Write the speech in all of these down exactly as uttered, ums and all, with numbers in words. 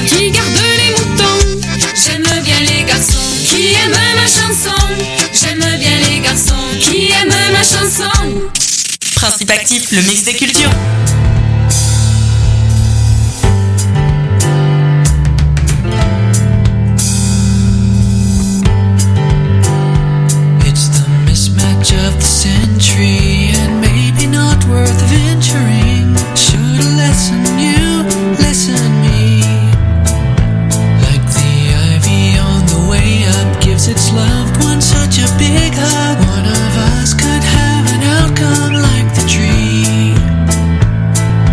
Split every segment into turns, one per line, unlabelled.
qui garde les moutons. J'aime bien les garçons qui aiment ma chanson. J'aime bien les garçons qui aiment ma chanson.
Principe actif, le mix des cultures.
It's the mismatch of the century, and maybe not worth venturing. Should a lesson you, lesson me. Like the ivy on the way up gives its loved one such a big hug. One of us could have an outcome like the tree.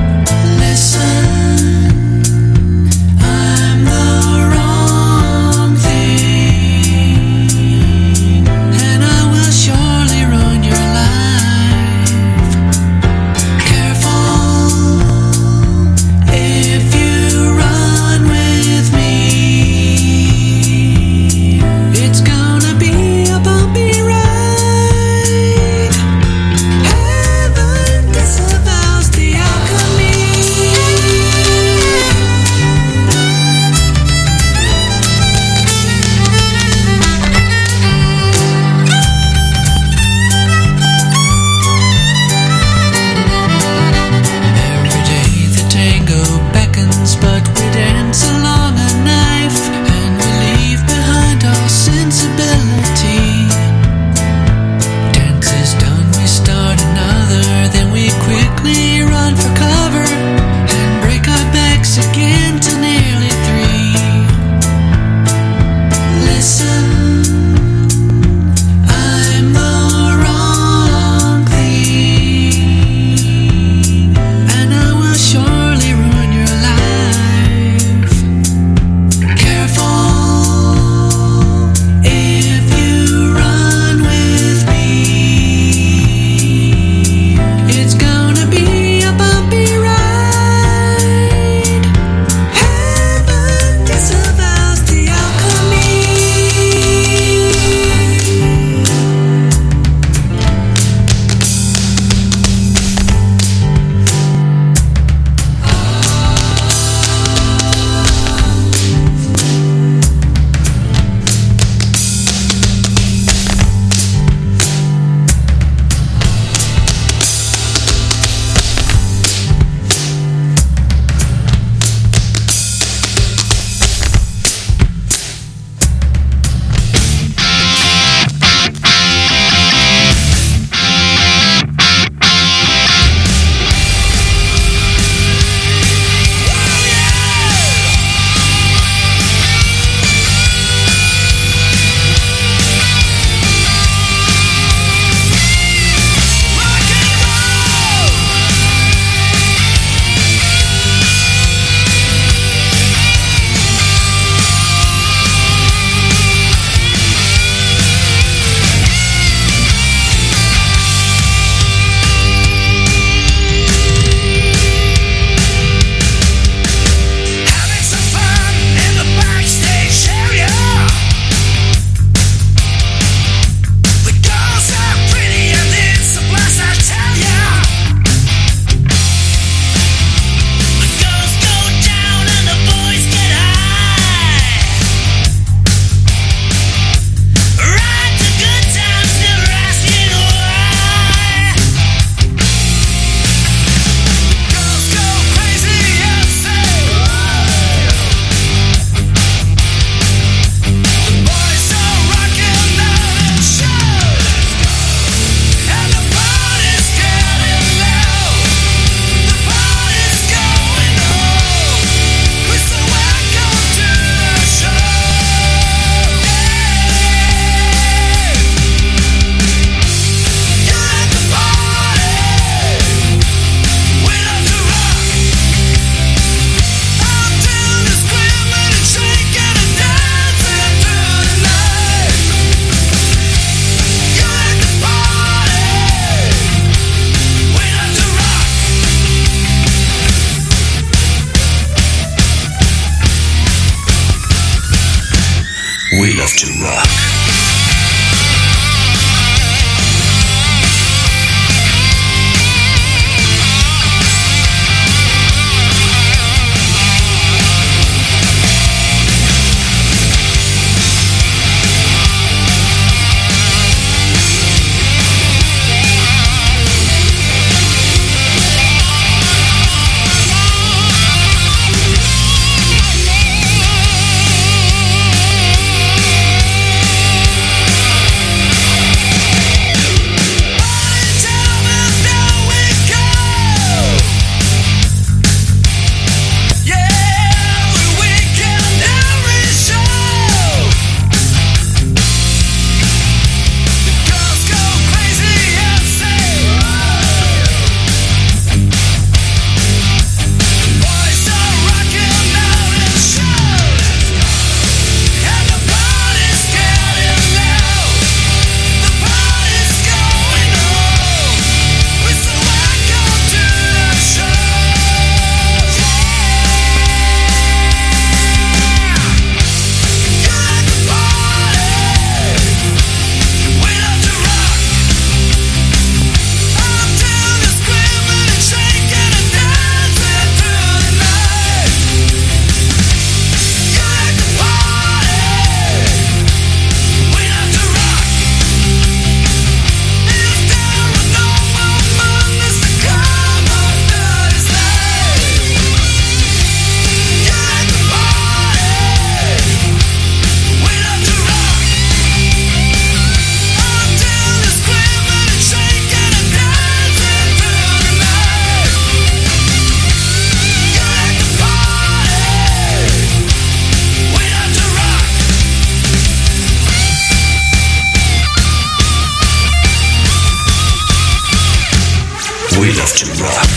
to rock.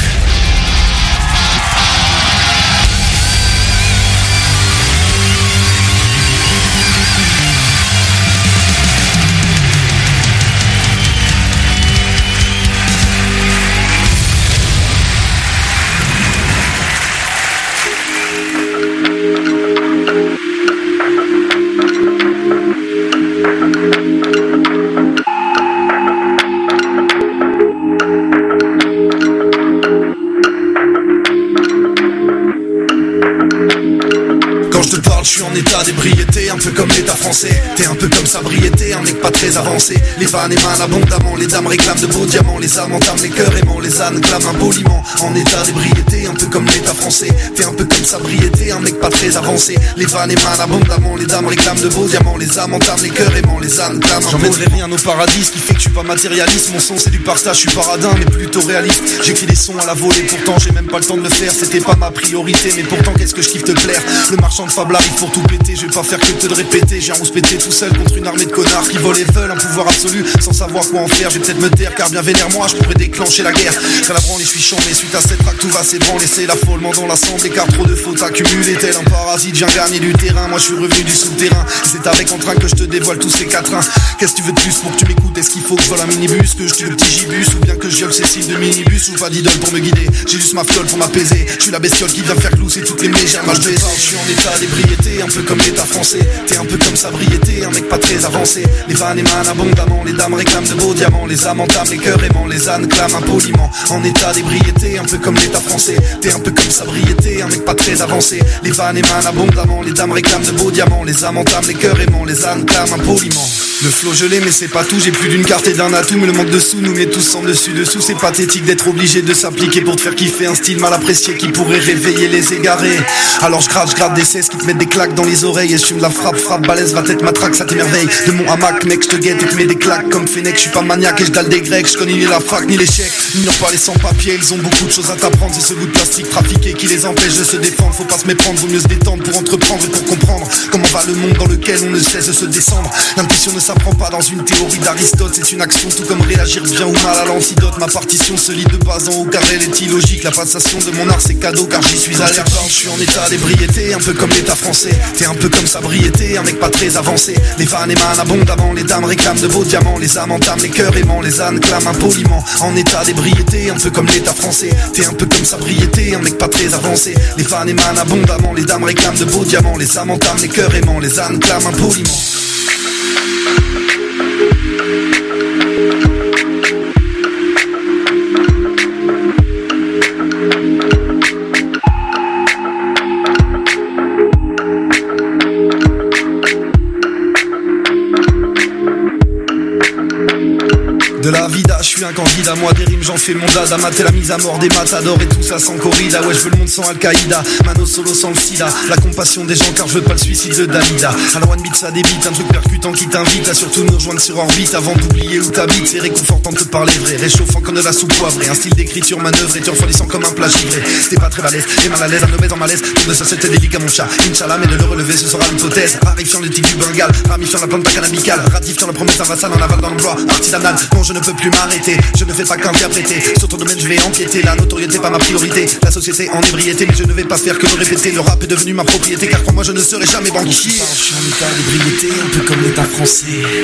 Je suis en état d'ébriété, un peu comme l'état français. T'es un peu comme Sabriété, un mec pas très avancé. Les vannes émanent abondamment, les dames réclament de beaux diamants. Les âmes entament les cœurs aimants, les ânes clament impoliment. En état d'ébriété, un peu comme l'état français. T'es un peu comme Sabriété, un mec pas très avancé. Les vannes émanent abondamment, les dames réclament de beaux diamants. Les âmes entament les cœurs aimants, les ânes clament impoliment. J'emmènerai rien au paradis, ce qui fait que je suis pas matérialiste. Mon son c'est du partage, je suis paradin mais plutôt réaliste. J'écris des sons à la volée, pourtant j'ai même pas le temps de le faire. C'était pas ma priorité, mais pourtant qu'est-ce que je kiffe te plaire. Le marchand de fable arrive pour tout péter, je vais pas faire que te de répéter. J'ai un rousse pété tout seul contre une armée de connards qui volent et veulent un pouvoir absolu sans savoir quoi en faire. Je vais peut-être me taire car bien vénère moi je pourrais déclencher la guerre. J'ai la branle et je suis chambé suite à cette traque tout va s'ébranler. C'est l'affolement dans l'assemblée car trop de fautes accumulées. Tel un parasite j'ai gagné du terrain. Moi je suis revenu du souterrain. C'est avec entrain que je te dévoile tous ces quatrains. Qu'est-ce que tu veux de plus pour que tu m'écoutes? Est-ce qu'il faut que je vole un minibus, que je tue le petit gibus, ou bien que je viole Cécile de minibus? Ou pas d'idole pour me guider, j'ai juste ma fiole pour m'apaiser. Je suis la bestiole qui vient faire glousser toutes les mégères mal baisées. Je suis en état d'ébriété, un peu comme l'état français. T'es un peu comme Sabriété, un mec pas très avancé. Les vannes émanent abondamment, les dames réclament de beaux diamants. Les âmes entament les cœurs aimants, les ânes clament impoliment. En état d'ébriété, un peu comme l'état français. T'es un peu comme Sabriété, un mec pas très avancé. Les vannes émanent abondamment, les dames réclament de beaux diamants. Les âmes entament les cœurs aimants, les ânes clament impoliment. Le flow gelé mais c'est pas tout, j'ai plus d'une carte et d'un atout. Mais le manque de sous nous met tous en dessus dessous. C'est pathétique d'être obligé de s'appliquer pour te faire kiffer un style mal apprécié qui pourrait réveiller les égarés. Alors je gratte, je gratte des cesses qui te mettent des claques dans les oreilles. Et je fume la frappe, frappe, balèze, va tête matraque, ça t'émerveille. De mon hamac mec je te guette et te mets des claques comme Fennec. Je suis pas maniaque et je dalle des grecs, je connais ni la fac ni l'échec. N'ignore pas les sans-papiers, ils ont beaucoup de choses à t'apprendre. C'est ce goût de plastique trafiqué qui les empêche de se défendre. Faut pas se méprendre, vaut mieux se détendre pour entreprendre et pour comprendre comment va le monde dans lequel on ne cesse de se descendre. L'intuition ne s'apprend pas dans une théorie d'Aristote, c'est une action tout comme réagir bien ou mal à l'antidote. Ma partition se lit de bas en haut car elle est illogique. La passation de mon art c'est cadeau car j'y suis allergique. Je suis en état d'ébriété, un peu comme l'état français. T'es un peu comme Sabriété, un mec pas très avancé. Les vannes émanent abondamment, les dames réclament de beaux diamants. Les âmes entament les cœurs aimants, les ânes clament impoliment. En état d'ébriété, un peu comme l'état français. T'es un peu comme Sabriété, un mec pas très avancé. Les vannes émanent abondamment, les dames réclament de beaux diamants. Les âmes entament les cœurs aimants, les ânes clament impoliment. De la vida, je suis un candidat, moi des rimes j'en fais mon dada. Mater la mise à mort des matadors et tout ça sans corrida. Ouais je veux le monde sans Al-Qaïda, Mano Solo sans le sida. La compassion des gens car je veux pas le suicide de Dalida. Alors one beat ça débite, un truc percutant qui t'invite à surtout nous rejoindre sur orbite. Avant d'oublier où t'habites, c'est réconfortant de te parler vrai. Réchauffant comme de la soupe poivrée, un style d'écriture manœuvré. Tu refroidissant comme un plat givré. C'était pas très balèze, et mal à l'aise, un obèse en malaise. Tout de ça c'était délicat mon chat, Inch'Allah mais de le relever ce sera l'hypothèse. Rarifiant le tic du Bengale, ramifiant la plante pas cannabicale. Ratifiant la promesse invassale en aval dans l'emploi artisanal. Non je ne peux plus m'arrêter, je ne fais pas qu'interpréter. Sur ton domaine je vais enquêter, la notoriété pas ma priorité. La société en ébriété, mais je ne vais pas faire que de répéter. Le rap est devenu ma propriété, car crois-moi je ne serai jamais banquier. Je suis en état d'ébriété, un peu comme l'état français.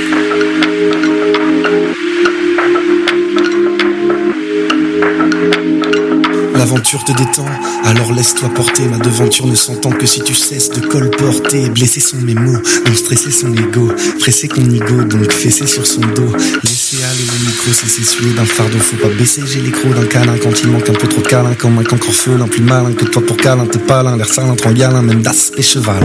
L'aventure te détend, alors laisse-toi porter. Ma devanture ne s'entend que si tu cesses de colporter. Blessés sont mes mots, donc stressé son ego. Pressé qu'on nigo, donc fessé sur son dos. Laissez aller le micro, c'est s'essuyer d'un fardeau. Faut pas baisser, j'ai l'écro d'un câlin. Quand il manque un peu trop de câlin, comme un qu'encore felin. Plus malin que toi pour câlin, t'es palin. L'air salin, trop galin, même d'as et cheval.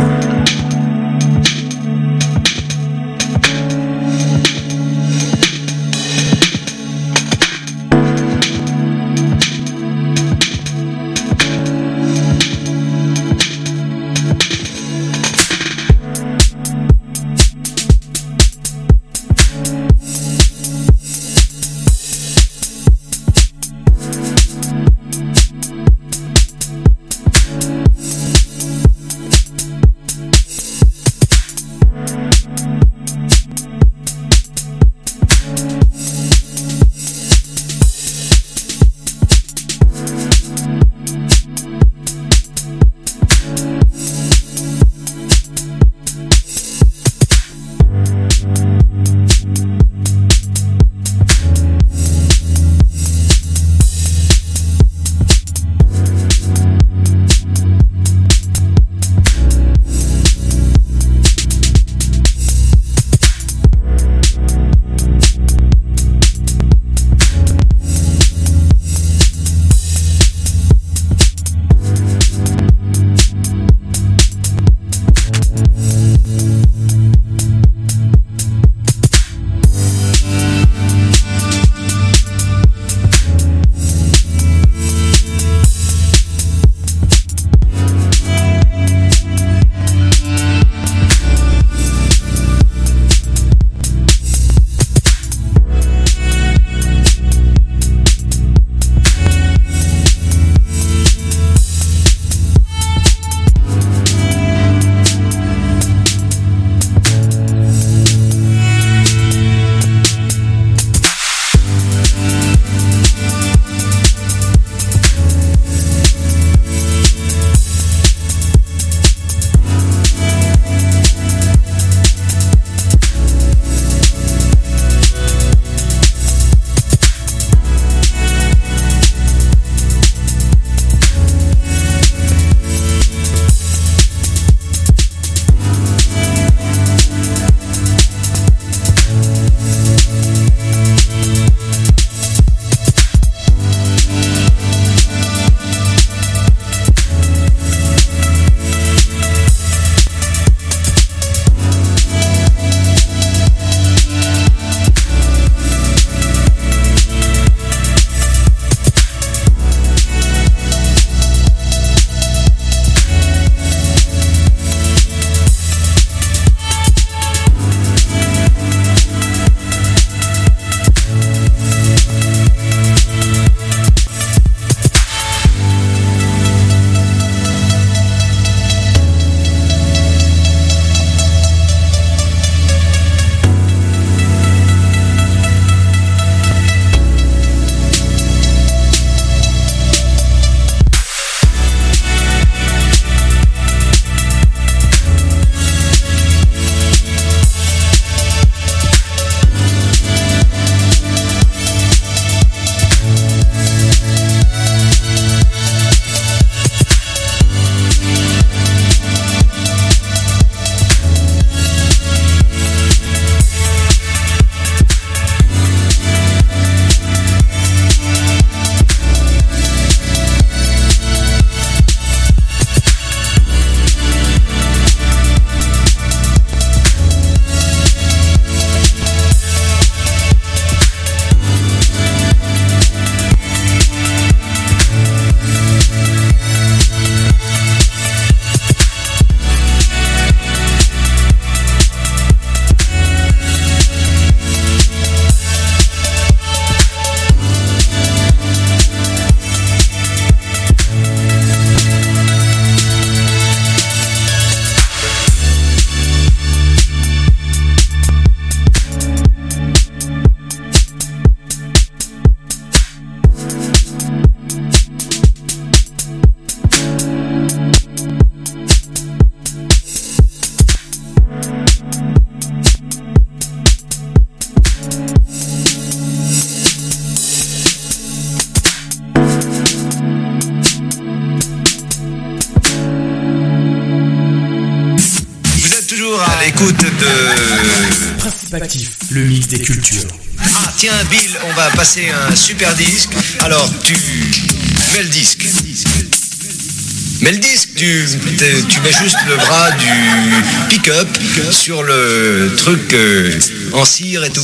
écoute de...
Principe Actif, le mix des cultures.
Ah tiens Bill, on va passer un super disque. Alors tu mets le disque. Mets le disque, tu, tu mets juste le bras du pick-up sur le truc euh, en cire et tout.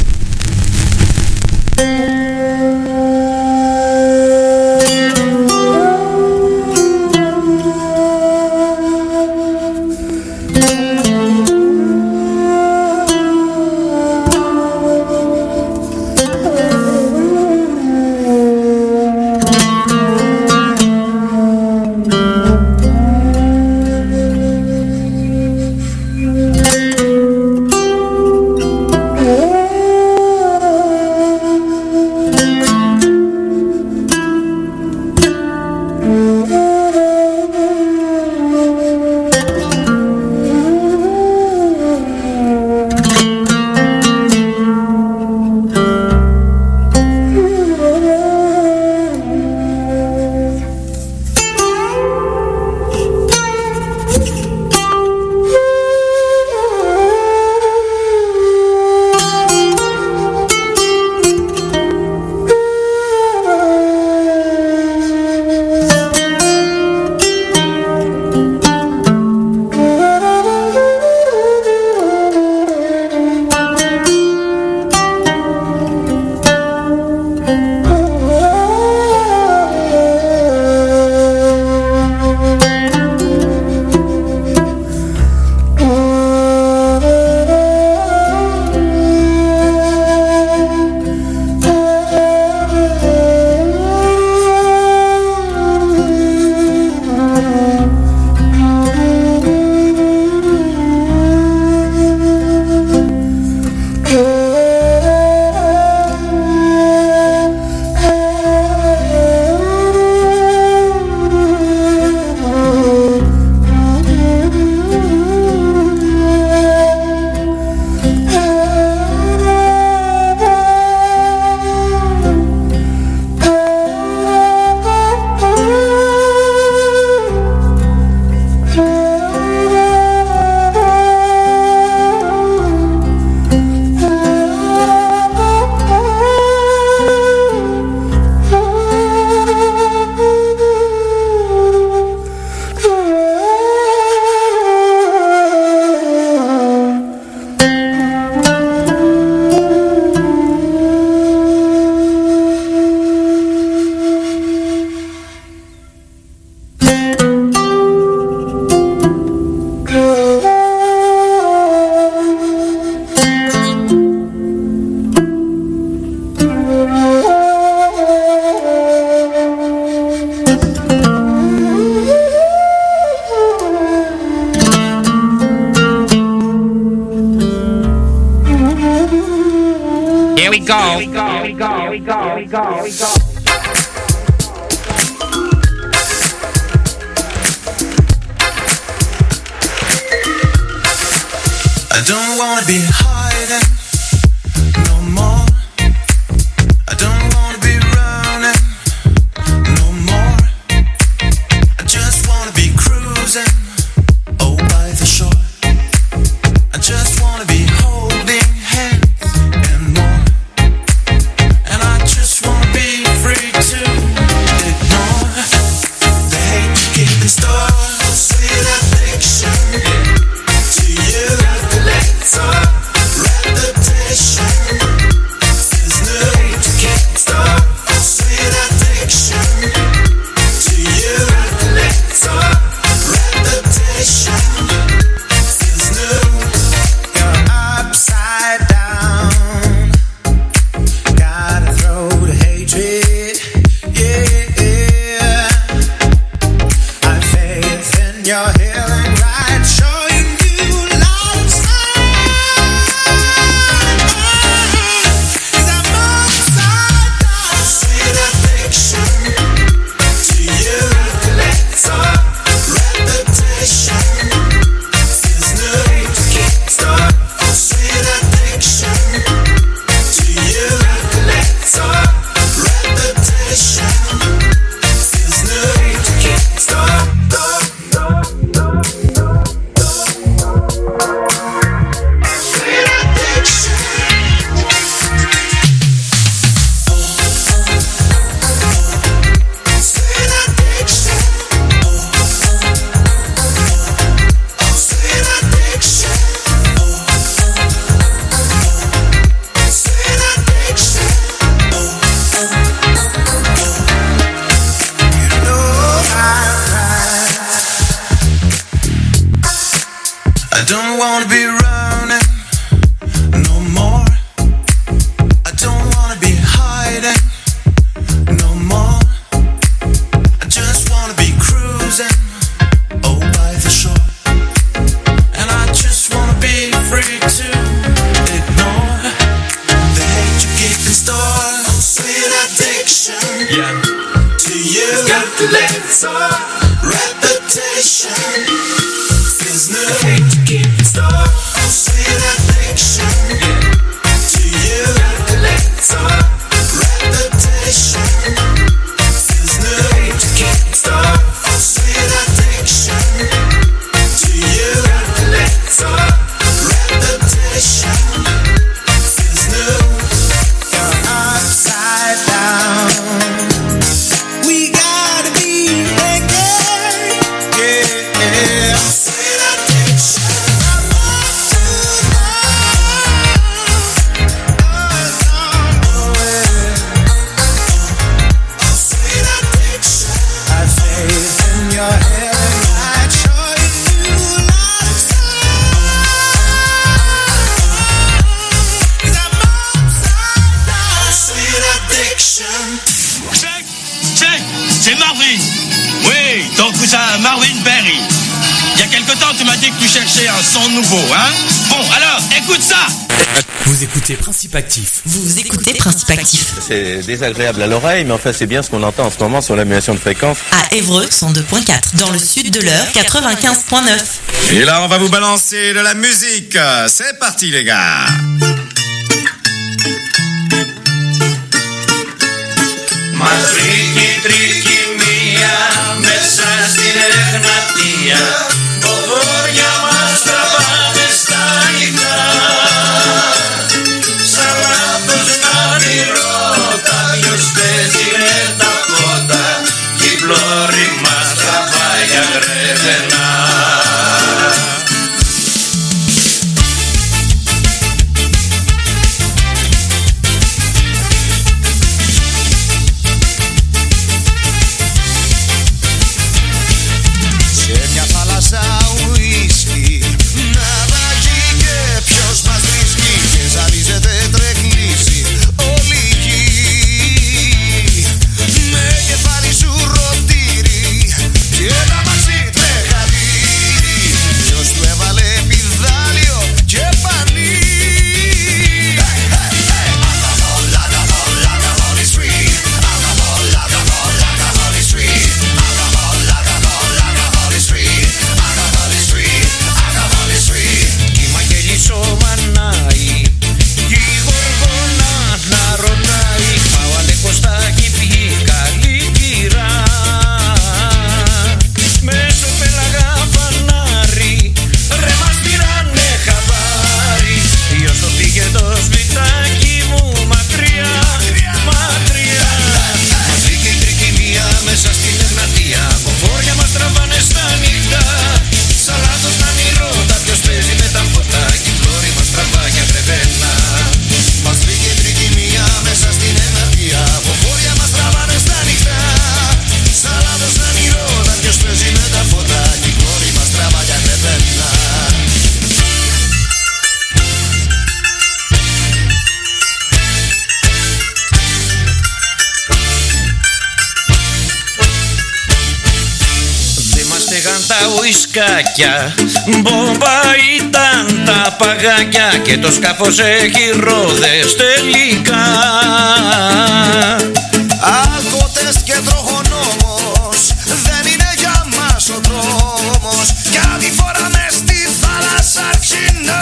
go. Here we go. Here we go. Here we go. Here we go. Here we go.
I don't wanna be hiding no more. I don't wanna be running no more. I just wanna be cruising, oh by the shore. I just wanna be holding hands and more. And I just wanna be free to ignore the hate you keep in store. Sweet addiction to you. So reputation is new to can't stop. Sweet addiction to you. So reputation is new. You're upside down. Gotta throw the hatred. Yeah, I've faith in your healing right. Showing you life's stop. don't wanna be running no more. I don't wanna be hiding no more. I just wanna be cruising, oh, by the shore. And I just wanna be free to ignore the hate you keep in store. Oh, sweet addiction, yeah, to you. Got to let it soar. Reputation feels new. The hate you keep in store. Oh, sweet addiction, yeah, to you. Got to let it soar. Reputation feels new. The hate you keep in store. Oh, sweet addiction, to you. Got to let it soar. Reputation feels new. You're upside down. We gotta be naked, yeah. Sweet addiction. I want to know. Oh, yeah. Oh, sweet addiction. I faith in your head. I'd show you lots of I'm upside down. Sweet addiction.
Check, check, c'est Marvin. Oui, ton cousin Marvin Berry. Il y a quelque temps, tu m'as dit que tu cherchais un son nouveau, hein? Bon, alors, écoute ça.
Vous écoutez Principe Actif.
Vous écoutez Principe Actif.
C'est désagréable à l'oreille, mais enfin c'est bien ce qu'on entend en ce moment sur l'annulation de fréquence.
À Évreux, cent deux virgule quatre. Dans le sud de l'Eure, quatre-vingt-quinze virgule neuf.
Et là, on va vous balancer de la musique. C'est parti, les gars.
Μας βρήκε η τρικυμία μέσα στην Εγνατία. Ποδόρια μας τραβάνε στα νυχτά. Σαν λάθος να όνειρώτα ποιος παίζει με τα φώτα κι η πλώρη μας τραβάει για γρεβενά. Ουισκάκια, μπόμπα ήταν τα παγάκια και το σκάφος έχει ρόδες τελικά. Αλκοτές και τροχονόμος, δεν είναι για μας ο δρόμος, γιατί φοράμε στη θάλασσα αρχινά.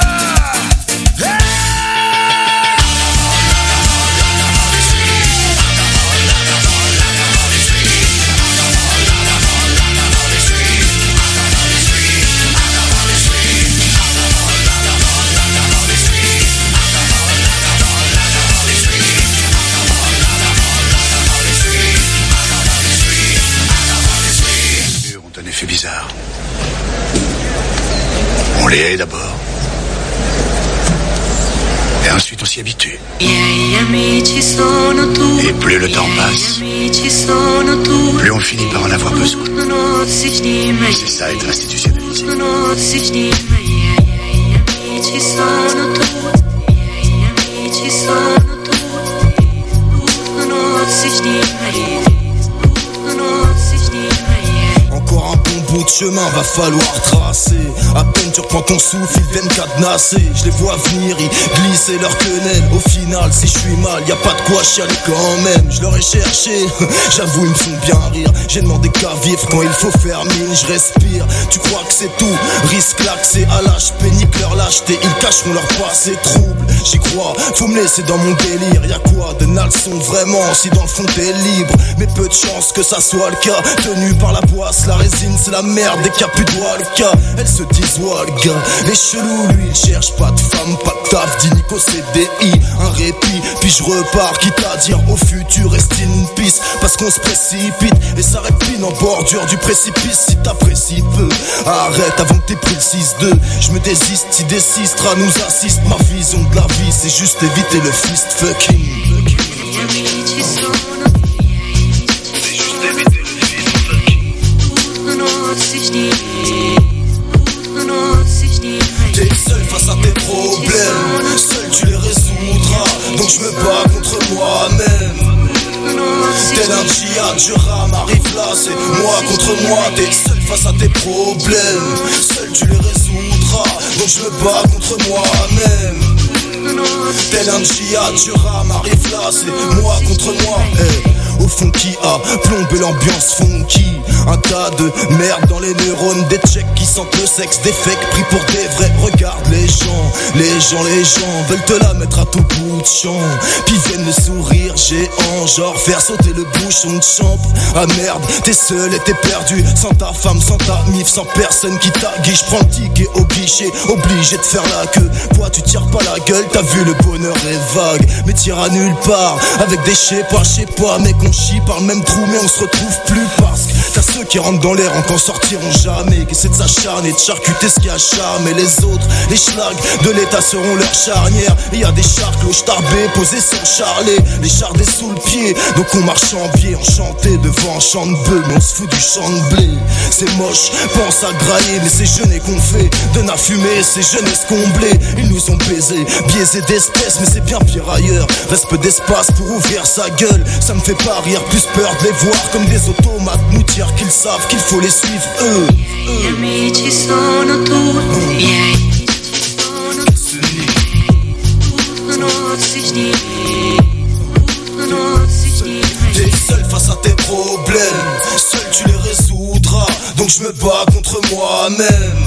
Fait bizarre. On les hait d'abord. Et ensuite on s'y habitue. Et plus le temps passe, plus on finit par en avoir besoin. C'est ça être institutionnalisé.
amici sono tutti, i miei amici sono tutti, non si stima.
Encore un bon bout de chemin va falloir tracer. À peine tu reprends ton souffle, ils viennent cadenasser. Je les vois venir, ils glisser leur quenelle. Au final, si je suis mal, y a pas de quoi chialer quand même. Je leur ai cherché, j'avoue ils me font bien rire. J'ai demandé qu'à vivre quand il faut faire mine. Je respire, tu crois que c'est tout? Risque l'accès à l'âge, pénique leur lâcheté. Ils cacheront leur passé trouble. J'y crois, faut me laisser dans mon délire. Y'a quoi de nalson vraiment si dans le fond t'es libre? Mais peu de chance que ça soit le cas. Tenu par la boisse, la résine c'est la merde. Dès qu'il y a plus de doigts, le cas, elles se disent ouais le gars. Les chelous lui il cherche pas de femme, pas de taf. Dit Nico C D I, un répit. Puis je repars, quitte à dire au futur reste une piste. Parce qu'on se précipite et s'arrête pile en bordure du précipice. Si t'apprécies peu, arrête avant que t'aies pris le six deux. Je me désiste si des sistras nous assistent. Ma vision de la vie c'est juste éviter le fist fucking. T'es seul face à tes problèmes, seul tu les résoudras. Donc je me bats contre moi-même. Tel un djihad, je rame, arrive là, c'est moi contre moi. T'es seul face à tes problèmes, seul tu les résoudras. Donc je me bats contre moi-même. Tel un djihad, je rame, arrive là, c'est moi contre moi. Hey. Au fond qui a plombé l'ambiance funky. Un tas de merde dans les neurones. Des tchèques qui sentent le sexe, des fakes pris pour des vrais. Regarde les gens, les gens, les gens veulent te la mettre à tout bout de champ. Puis viennent le sourire géant, genre faire sauter le bouchon de chambre. Ah merde, t'es seul et t'es perdu. Sans ta femme, sans ta mif, sans personne qui t'aguiche. Prends le ticket au guichet, obligé de faire la queue. Quoi tu tires pas la gueule, t'as vu le bonheur est vague. Mais tire à nulle part, avec des je sais pas, je sais pas. Mec on chie par le même trou mais on se retrouve plus. Parce que t'as ceux qui rentrent dans l'air, encore sortiront jamais. Qui essaient de s'acharner, de charcuter ce qui a charme. Et les autres, les schlags de l'état seront leur charnière. Et y'a des charcles au starbé posés sur charlet. Les chardés sous le pied, donc on marche en biais. Enchanté devant un champ de bœuf, mais on se fout du champ de blé. C'est moche, pense à grailler, mais c'est jeûner qu'on fait. Donne à fumer, c'est jeunesse comblée. Ils nous ont baisés, biaisés d'espèces, mais c'est bien pire ailleurs. Reste peu d'espace pour ouvrir sa gueule. Ça me fait pas rire, plus peur de les voir comme des automates nous dire qu'ils savent qu'il faut les suivre eux.
Gli amici sono tutti miei, non si stima.
T'es seul face à tes problèmes, seul tu les résoudras. Donc je me bats contre moi-même.